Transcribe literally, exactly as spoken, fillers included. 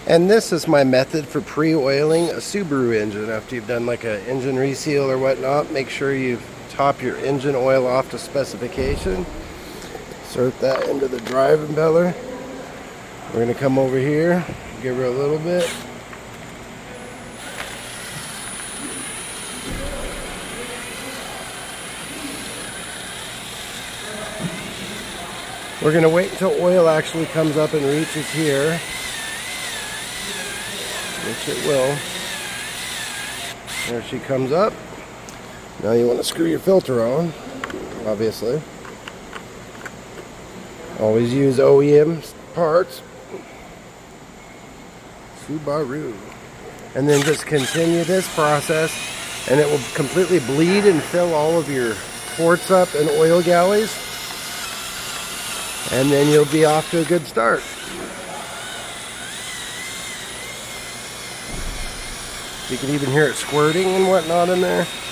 And this is my method for pre-oiling a Subaru engine. After you've done like an engine reseal or whatnot, make sure you top your engine oil off to specification. Insert that into the drive impeller. We're going to come over here, give her a little bit. We're going to wait until oil actually comes up and reaches here, which it will. There she comes up. Now you want to screw your filter on, obviously. Always use O E M parts. Subaru. And then just continue this process, and it will completely bleed and fill all of your ports up and oil galleys. And then you'll be off to a good start. You can even hear it squirting and whatnot in there.